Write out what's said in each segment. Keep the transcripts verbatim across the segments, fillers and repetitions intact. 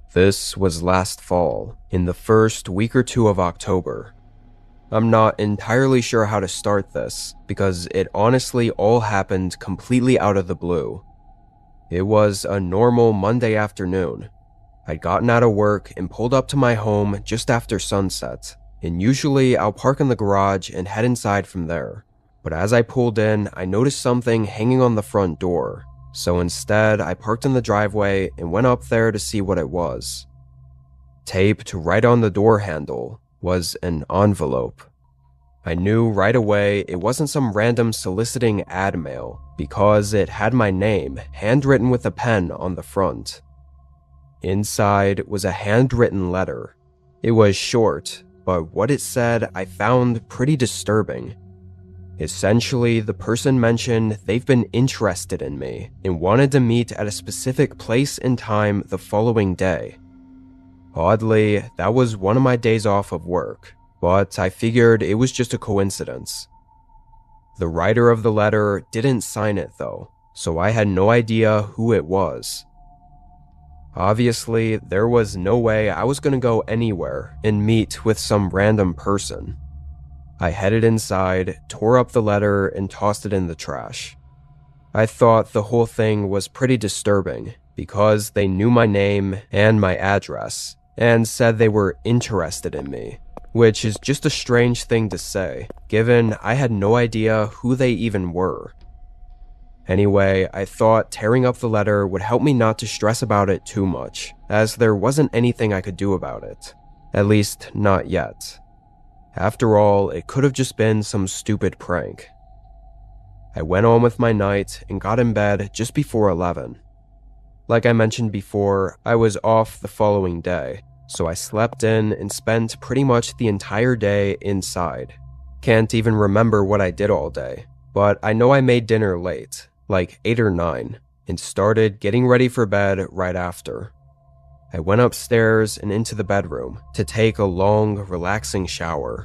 This was last fall, in the first week or two of October. I'm not entirely sure how to start this, because it honestly all happened completely out of the blue. It was a normal Monday afternoon. I'd gotten out of work and pulled up to my home just after sunset, and usually I'll park in the garage and head inside from there. But as I pulled in, I noticed something hanging on the front door, so instead I parked in the driveway and went up there to see what it was. Taped right on the door handle was an envelope. I knew right away it wasn't some random soliciting ad mail because it had my name handwritten with a pen on the front. Inside was a handwritten letter. It was short, but what it said I found pretty disturbing. Essentially, the person mentioned they've been interested in me and wanted to meet at a specific place and time the following day. Oddly, that was one of my days off of work, but I figured it was just a coincidence. The writer of the letter didn't sign it though, so I had no idea who it was. Obviously, there was no way I was going to go anywhere and meet with some random person. I headed inside, tore up the letter, and tossed it in the trash. I thought the whole thing was pretty disturbing because they knew my name and my address and said they were interested in me, which is just a strange thing to say, given I had no idea who they even were. Anyway, I thought tearing up the letter would help me not to stress about it too much, as there wasn't anything I could do about it. At least, not yet. After all, it could have just been some stupid prank. I went on with my night and got in bed just before eleven. Like I mentioned before, I was off the following day, so I slept in and spent pretty much the entire day inside. Can't even remember what I did all day, but I know I made dinner late, like eight or nine, and started getting ready for bed right after. I went upstairs and into the bedroom to take a long, relaxing shower.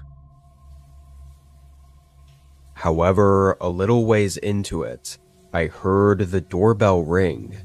However, a little ways into it, I heard the doorbell ring.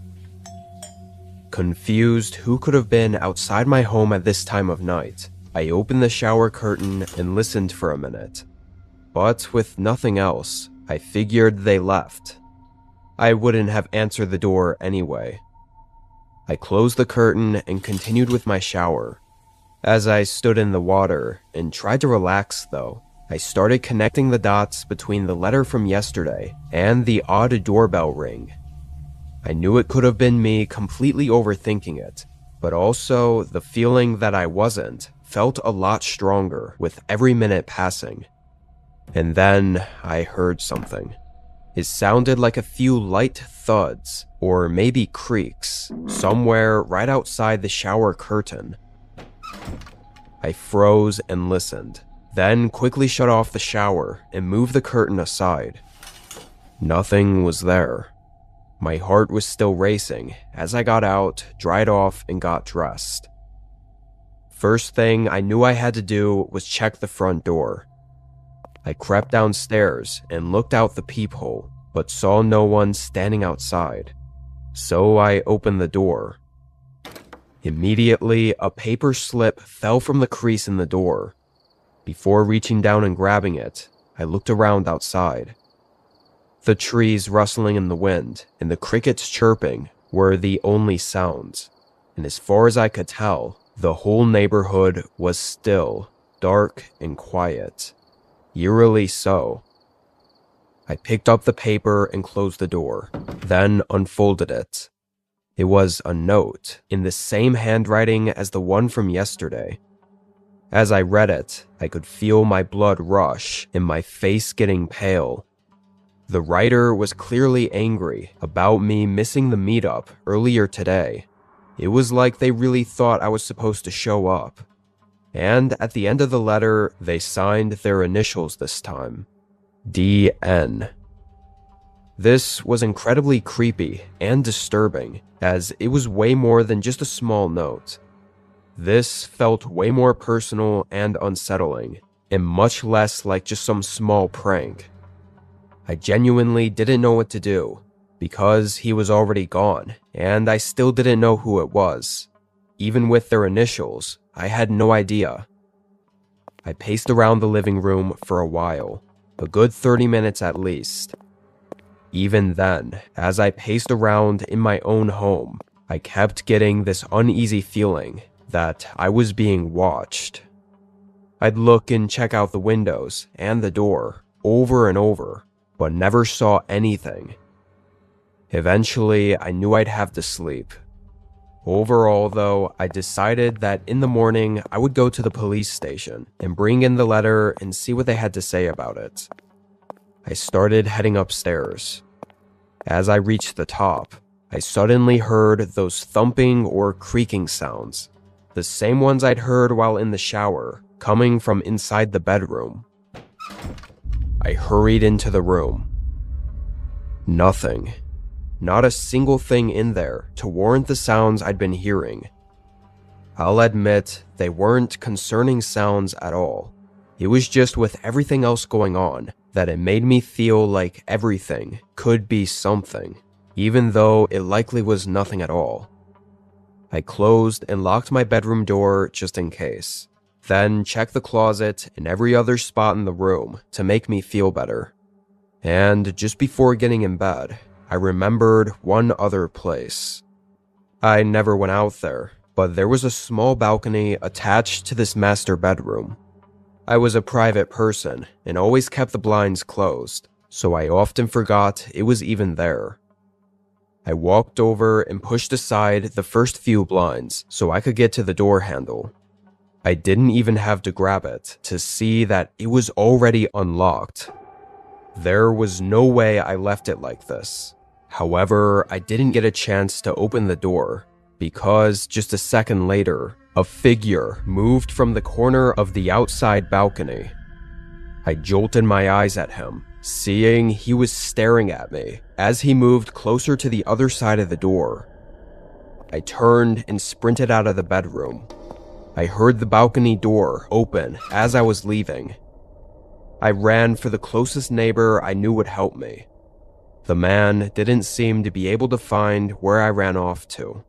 Confused who could have been outside my home at this time of night, I opened the shower curtain and listened for a minute. But with nothing else, I figured they left. I wouldn't have answered the door anyway. I closed the curtain and continued with my shower. As I stood in the water and tried to relax though, I started connecting the dots between the letter from yesterday and the odd doorbell ring. I knew it could have been me completely overthinking it, but also the feeling that I wasn't felt a lot stronger with every minute passing. And then I heard something. It sounded like a few light thuds, or maybe creaks, somewhere right outside the shower curtain. I froze and listened, then quickly shut off the shower and moved the curtain aside. Nothing was there. My heart was still racing as I got out, dried off, and got dressed. First thing I knew I had to do was check the front door. I crept downstairs and looked out the peephole, but saw no one standing outside. So I opened the door. Immediately, a paper slip fell from the crease in the door. Before reaching down and grabbing it, I looked around outside. The trees rustling in the wind and the crickets chirping were the only sounds, and as far as I could tell, the whole neighborhood was still, dark, and quiet. Eerily so. I picked up the paper and closed the door, then unfolded it. It was a note in the same handwriting as the one from yesterday. As I read it, I could feel my blood rush and my face getting pale. The writer was clearly angry about me missing the meetup earlier today. It was like they really thought I was supposed to show up. And at the end of the letter, they signed their initials this time. D N. This was incredibly creepy and disturbing, as it was way more than just a small note. This felt way more personal and unsettling, and much less like just some small prank. I genuinely didn't know what to do, because he was already gone, and I still didn't know who it was. even with their initials, I had no idea. I paced around the living room for a while, a good thirty minutes at least. Even then, as I paced around in my own home, I kept getting this uneasy feeling that I was being watched. I'd look and check out the windows and the door over and over, but never saw anything. Eventually, I knew I'd have to sleep. Overall, though, I decided that in the morning I would go to the police station and bring in the letter and see what they had to say about it. I started heading upstairs. As I reached the top, I suddenly heard those thumping or creaking sounds, the same ones I'd heard while in the shower, coming from inside the bedroom. I hurried into the room. Nothing. Not a single thing in there to warrant the sounds I'd been hearing. I'll admit, they weren't concerning sounds at all. It was just with everything else going on that it made me feel like everything could be something, even though it likely was nothing at all. I closed and locked my bedroom door just in case, then checked the closet and every other spot in the room to make me feel better. And just before getting in bed, I remembered one other place. I never went out there, but there was a small balcony attached to this master bedroom. I was a private person and always kept the blinds closed, so I often forgot it was even there. I walked over and pushed aside the first few blinds so I could get to the door handle. I didn't even have to grab it to see that it was already unlocked. There was no way I left it like this. However, I didn't get a chance to open the door because just a second later, a figure moved from the corner of the outside balcony. I jolted my eyes at him, seeing he was staring at me as he moved closer to the other side of the door. I turned and sprinted out of the bedroom. I heard the balcony door open as I was leaving. I ran for the closest neighbor I knew would help me. The man didn't seem to be able to find where I ran off to.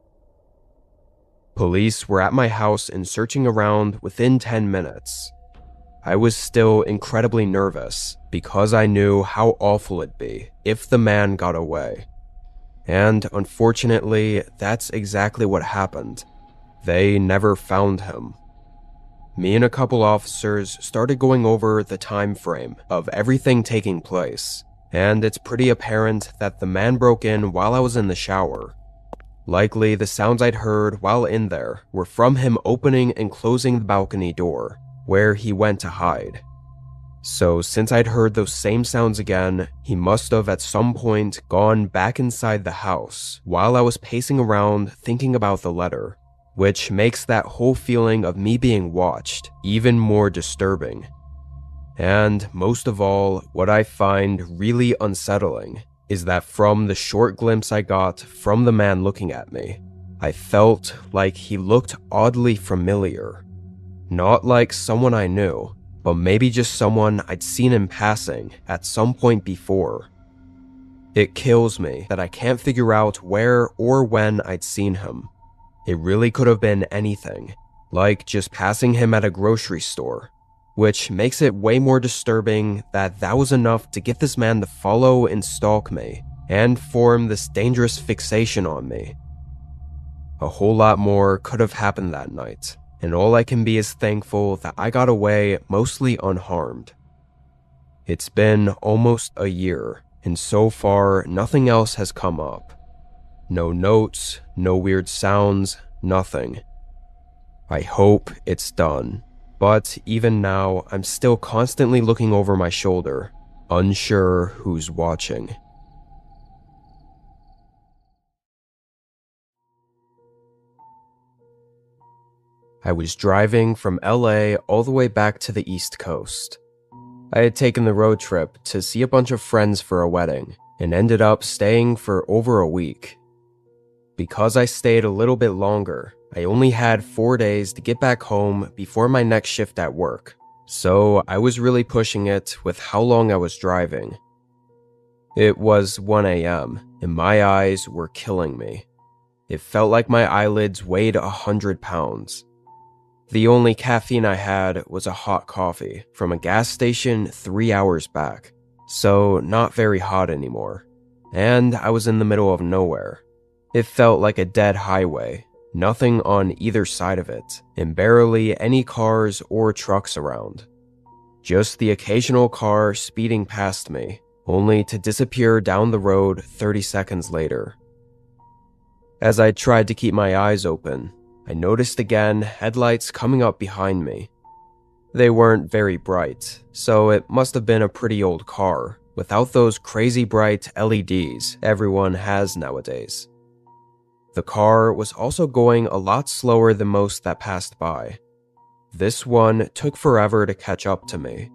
Police were at my house and searching around within ten minutes. I was still incredibly nervous because I knew how awful it'd be if the man got away. And unfortunately, that's exactly what happened. They never found him. Me and a couple officers started going over the time frame of everything taking place, and it's pretty apparent that the man broke in while I was in the shower. Likely, the sounds I'd heard while in there were from him opening and closing the balcony door, where he went to hide. So since I'd heard those same sounds again, he must have at some point gone back inside the house while I was pacing around thinking about the letter, which makes that whole feeling of me being watched even more disturbing. And most of all, what I find really unsettling is that from the short glimpse I got from the man looking at me, I felt like he looked oddly familiar. Not like someone I knew, but maybe just someone I'd seen in passing at some point before. It kills me that I can't figure out where or when I'd seen him. It really could have been anything, like just passing him at a grocery store, which makes it way more disturbing that that was enough to get this man to follow and stalk me and form this dangerous fixation on me. A whole lot more could have happened that night, and all I can be is thankful that I got away mostly unharmed. It's been almost a year, and so far nothing else has come up. No notes, no weird sounds, nothing. I hope it's done. But even now, I'm still constantly looking over my shoulder, unsure who's watching. I was driving from L A all the way back to the East Coast. I had taken the road trip to see a bunch of friends for a wedding, and ended up staying for over a week. Because I stayed a little bit longer, I only had four days to get back home before my next shift at work, so I was really pushing it with how long I was driving. It was one a m, and my eyes were killing me. It felt like my eyelids weighed a hundred pounds. The only caffeine I had was a hot coffee from a gas station three hours back, so not very hot anymore. And I was in the middle of nowhere. It felt like a dead highway, nothing on either side of it, and barely any cars or trucks around. Just the occasional car speeding past me, only to disappear down the road thirty seconds later. As I tried to keep my eyes open, I noticed again headlights coming up behind me. They weren't very bright, so it must have been a pretty old car, without those crazy bright L E Ds everyone has nowadays. The car was also going a lot slower than most that passed by. This one took forever to catch up to me.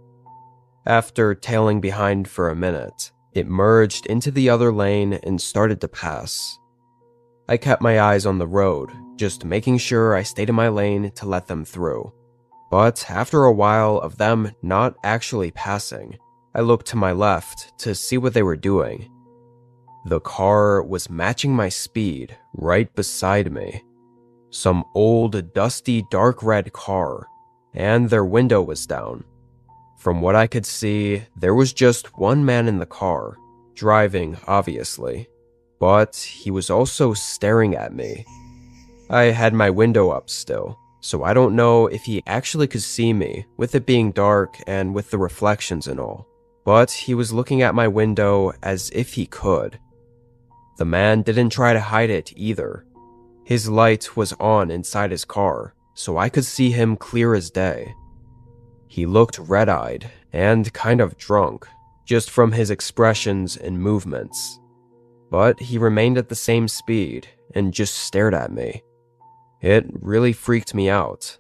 After tailing behind for a minute, it merged into the other lane and started to pass. I kept my eyes on the road, just making sure I stayed in my lane to let them through. But after a while of them not actually passing, I looked to my left to see what they were doing. The car was matching my speed right beside me. Some old, dusty, dark red car, and their window was down. From what I could see, there was just one man in the car, driving obviously, but he was also staring at me. I had my window up still, so I don't know if he actually could see me, with it being dark and with the reflections and all, but he was looking at my window as if he could. The man didn't try to hide it either. His light was on inside his car, so I could see him clear as day. He looked red-eyed and kind of drunk, just from his expressions and movements. But he remained at the same speed and just stared at me. It really freaked me out.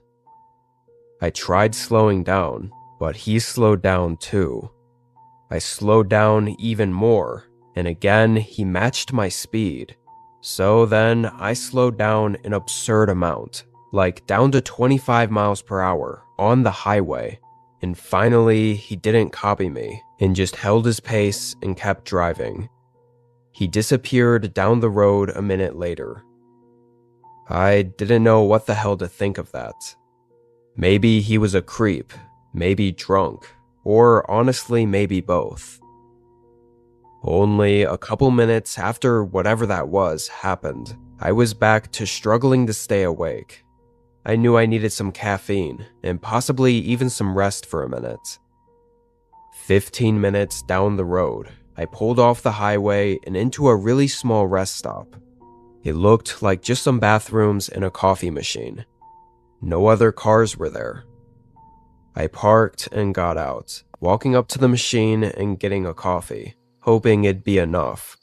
I tried slowing down, but he slowed down too. I slowed down even more, and again he matched my speed. So then I slowed down an absurd amount, like down to twenty-five miles per hour on the highway, and finally he didn't copy me and just held his pace and kept driving. He disappeared down the road a minute later. I didn't know what the hell to think of that. Maybe he was a creep, maybe drunk, or honestly maybe both. Only a couple minutes after whatever that was happened, I was back to struggling to stay awake. I knew I needed some caffeine, and possibly even some rest for a minute. Fifteen minutes down the road, I pulled off the highway and into a really small rest stop. It looked like just some bathrooms and a coffee machine. No other cars were there. I parked and got out, walking up to the machine and getting a coffee, hoping it'd be enough.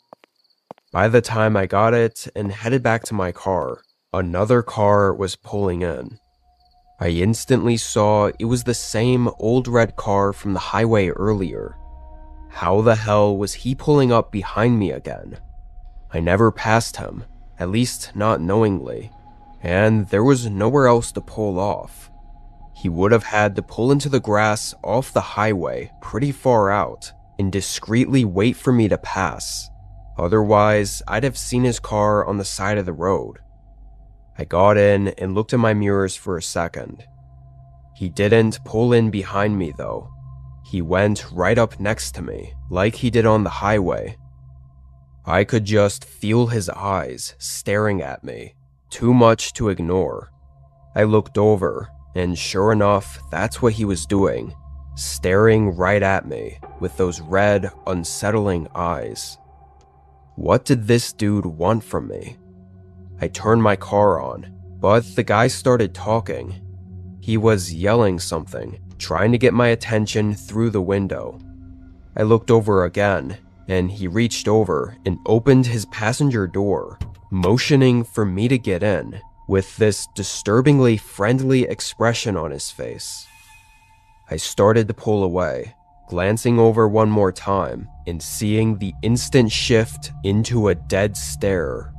By the time I got it and headed back to my car, another car was pulling in. I instantly saw it was the same old red car from the highway earlier. How the hell was he pulling up behind me again? I never passed him, at least not knowingly, and there was nowhere else to pull off. He would have had to pull into the grass off the highway pretty far out and discreetly wait for me to pass. Otherwise, I'd have seen his car on the side of the road. I got in and looked in my mirrors for a second. He didn't pull in behind me though. He went right up next to me, like he did on the highway. I could just feel his eyes staring at me, too much to ignore. I looked over, and sure enough, that's what he was doing, staring right at me with those red, unsettling eyes. What did this dude want from me? I turned my car on, but the guy started talking. He was yelling something, trying to get my attention through the window. I looked over again, and he reached over and opened his passenger door, motioning for me to get in, with this disturbingly friendly expression on his face. I started to pull away, glancing over one more time and seeing the instant shift into a dead stare.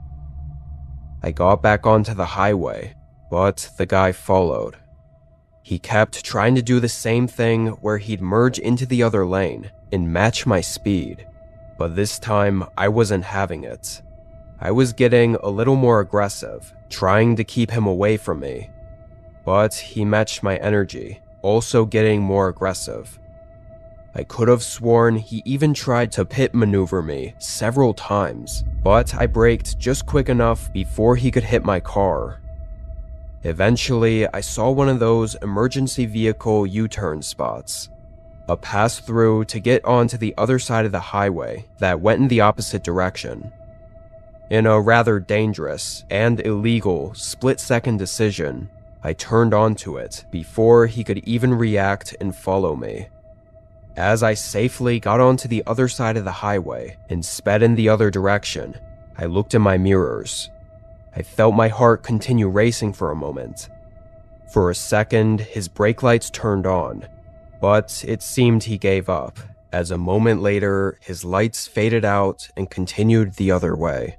I got back onto the highway, but the guy followed. He kept trying to do the same thing where he'd merge into the other lane and match my speed, but this time I wasn't having it. I was getting a little more aggressive, trying to keep him away from me. But he matched my energy, also getting more aggressive. I could have sworn he even tried to pit maneuver me several times, but I braked just quick enough before he could hit my car. Eventually, I saw one of those emergency vehicle U-turn spots, a pass-through to get onto the other side of the highway that went in the opposite direction. In a rather dangerous and illegal split-second decision, I turned onto it before he could even react and follow me. As I safely got onto the other side of the highway and sped in the other direction, I looked in my mirrors. I felt my heart continue racing for a moment. For a second, his brake lights turned on, but it seemed he gave up, as a moment later, his lights faded out and continued the other way.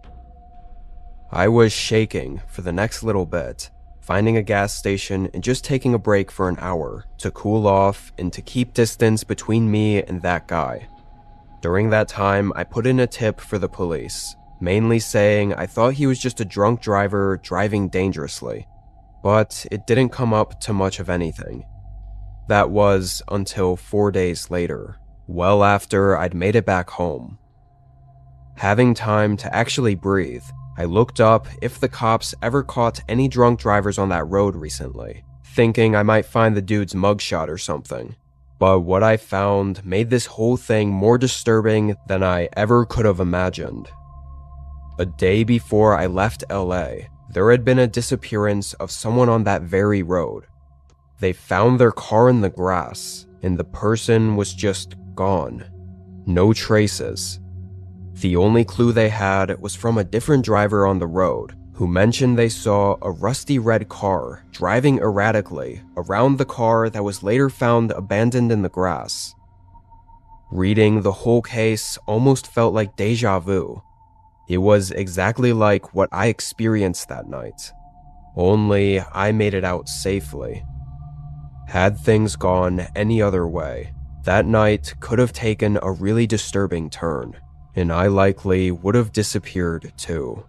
I was shaking for the next little bit, finding a gas station and just taking a break for an hour to cool off and to keep distance between me and that guy. During that time, I put in a tip for the police, mainly saying I thought he was just a drunk driver driving dangerously, but it didn't come up to much of anything. That was until four days later, well after I'd made it back home. Having time to actually breathe, I looked up if the cops ever caught any drunk drivers on that road recently, thinking I might find the dude's mugshot or something. But what I found made this whole thing more disturbing than I ever could have imagined. A day before I left L A, there had been a disappearance of someone on that very road. They found their car in the grass, and the person was just gone. No traces. The only clue they had was from a different driver on the road, who mentioned they saw a rusty red car driving erratically around the car that was later found abandoned in the grass. Reading the whole case almost felt like deja vu. It was exactly like what I experienced that night, only I made it out safely. Had things gone any other way, that night could have taken a really disturbing turn, and I likely would have disappeared too.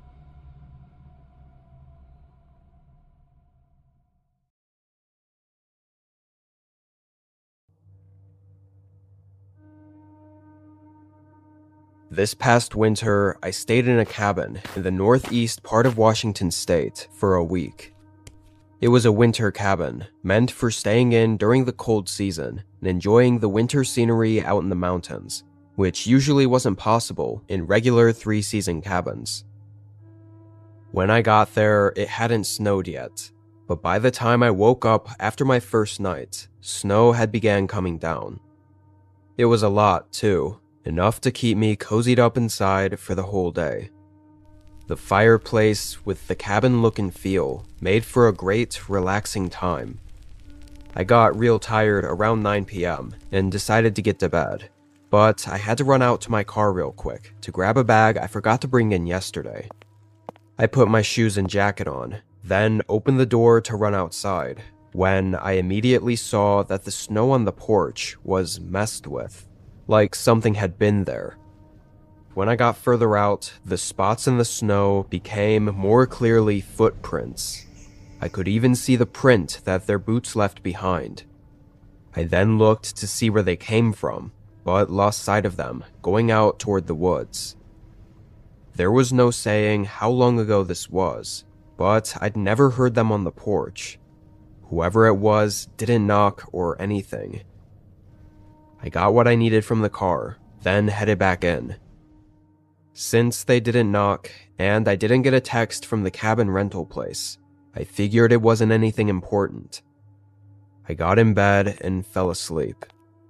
This past winter, I stayed in a cabin in the northeast part of Washington state for a week. It was a winter cabin, meant for staying in during the cold season and enjoying the winter scenery out in the mountains, which usually wasn't possible in regular three-season cabins. When I got there, it hadn't snowed yet, but by the time I woke up after my first night, snow had began coming down. It was a lot, too, enough to keep me cozied up inside for the whole day. The fireplace, with the cabin look and feel, made for a great, relaxing time. I got real tired around nine p m and decided to get to bed, but I had to run out to my car real quick to grab a bag I forgot to bring in yesterday. I put my shoes and jacket on, then opened the door to run outside, when I immediately saw that the snow on the porch was messed with, like something had been there. When I got further out, the spots in the snow became more clearly footprints. I could even see the print that their boots left behind. I then looked to see where they came from, but lost sight of them, going out toward the woods. There was no saying how long ago this was, but I'd never heard them on the porch. Whoever it was didn't knock or anything. I got what I needed from the car, then headed back in. Since they didn't knock, and I didn't get a text from the cabin rental place, I figured it wasn't anything important. I got in bed and fell asleep.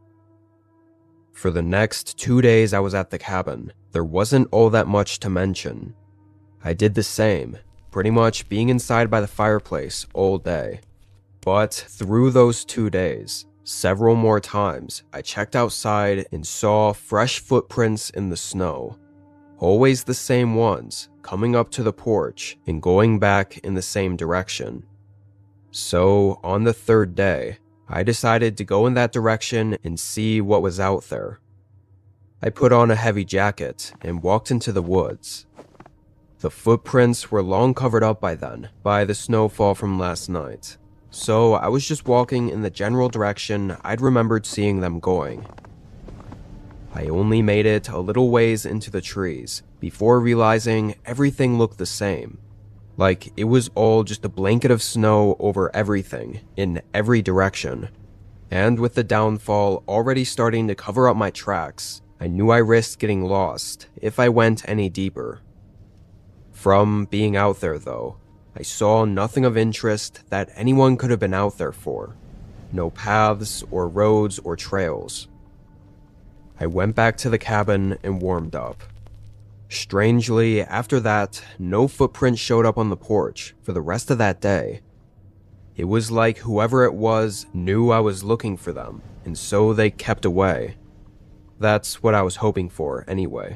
For the next two days I was at the cabin, there wasn't all that much to mention. I did the same, pretty much being inside by the fireplace all day. But through those two days, several more times, I checked outside and saw fresh footprints in the snow. Always the same ones, coming up to the porch and going back in the same direction. So, on the third day, I decided to go in that direction and see what was out there. I put on a heavy jacket and walked into the woods. The footprints were long covered up by then, by the snowfall from last night, so I was just walking in the general direction I'd remembered seeing them going. I only made it a little ways into the trees before realizing everything looked the same. Like it was all just a blanket of snow over everything, in every direction. And with the downfall already starting to cover up my tracks, I knew I risked getting lost if I went any deeper. From being out there though, I saw nothing of interest that anyone could have been out there for. No paths or roads or trails. I went back to the cabin and warmed up. Strangely, after that, no footprints showed up on the porch for the rest of that day. It was like whoever it was knew I was looking for them, and so they kept away. That's what I was hoping for, anyway.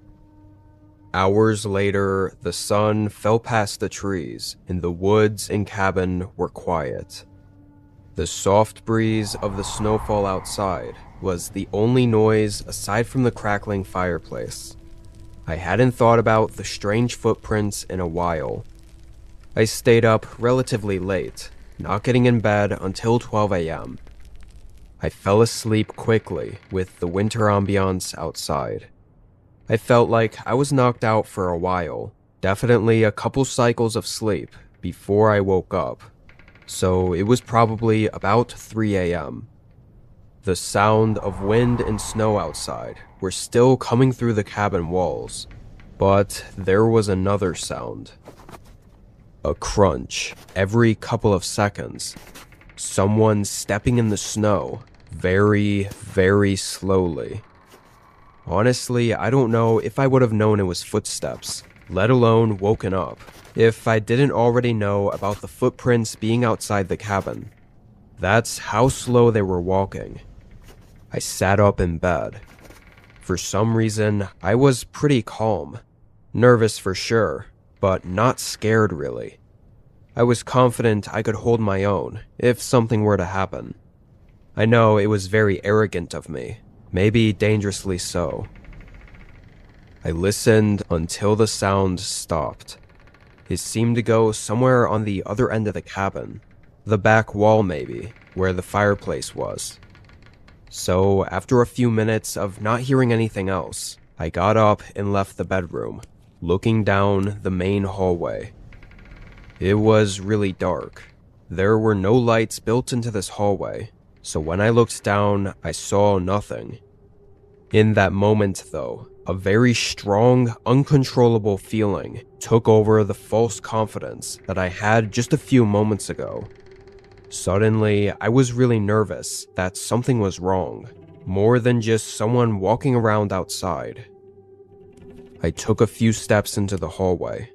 Hours later, the sun fell past the trees, and the woods and cabin were quiet. The soft breeze of the snowfall outside was the only noise aside from the crackling fireplace. I hadn't thought about the strange footprints in a while. I stayed up relatively late, not getting in bed until twelve a m I fell asleep quickly with the winter ambiance outside. I felt like I was knocked out for a while, definitely a couple cycles of sleep before I woke up, so it was probably about three a m The sound of wind and snow outside were still coming through the cabin walls, but there was another sound. A crunch every couple of seconds. Someone stepping in the snow, very, very slowly. Honestly, I don't know if I would have known it was footsteps, let alone woken up, if I didn't already know about the footprints being outside the cabin. That's how slow they were walking. I sat up in bed. For some reason, I was pretty calm. Nervous for sure, but not scared really. I was confident I could hold my own if something were to happen. I know it was very arrogant of me, maybe dangerously so. I listened until the sound stopped. It seemed to go somewhere on the other end of the cabin, the back wall maybe, where the fireplace was. So after a few minutes of not hearing anything else, I got up and left the bedroom, looking down the main hallway. It was really dark. There were no lights built into this hallway, so when I looked down, I saw nothing. In that moment though, a very strong, uncontrollable feeling took over the false confidence that I had just a few moments ago. Suddenly, I was really nervous that something was wrong, more than just someone walking around outside. I took a few steps into the hallway.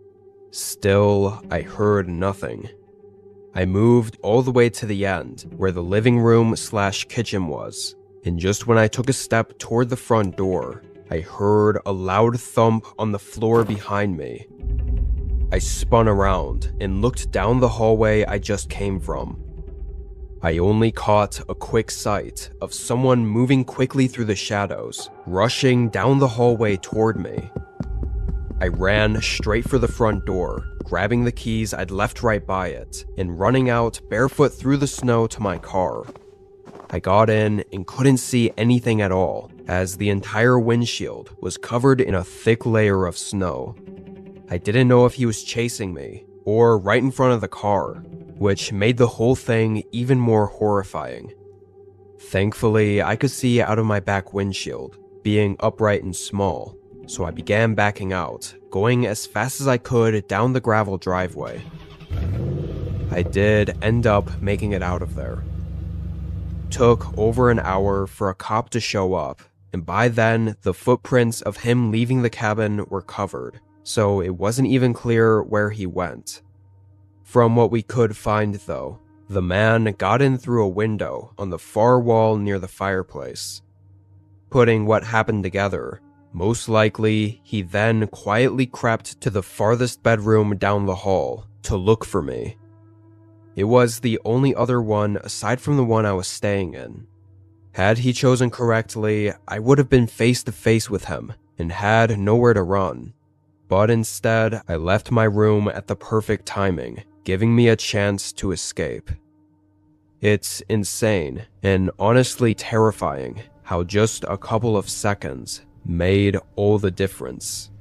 Still, I heard nothing. I moved all the way to the end, where the living room slash kitchen was, and just when I took a step toward the front door, I heard a loud thump on the floor behind me. I spun around and looked down the hallway I just came from. I only caught a quick sight of someone moving quickly through the shadows, rushing down the hallway toward me. I ran straight for the front door, grabbing the keys I'd left right by it, and running out barefoot through the snow to my car. I got in and couldn't see anything at all, as the entire windshield was covered in a thick layer of snow. I didn't know if he was chasing me, or right in front of the car, which made the whole thing even more horrifying. Thankfully, I could see out of my back windshield, being upright and small, so I began backing out, going as fast as I could down the gravel driveway. I did end up making it out of there. Took over an hour for a cop to show up, and by then, the footprints of him leaving the cabin were covered, so it wasn't even clear where he went. From what we could find though, the man got in through a window on the far wall near the fireplace. Putting what happened together, most likely he then quietly crept to the farthest bedroom down the hall to look for me. It was the only other one aside from the one I was staying in. Had he chosen correctly, I would have been face to face with him and had nowhere to run. But instead, I left my room at the perfect timing, giving me a chance to escape. It's insane and honestly terrifying how just a couple of seconds made all the difference.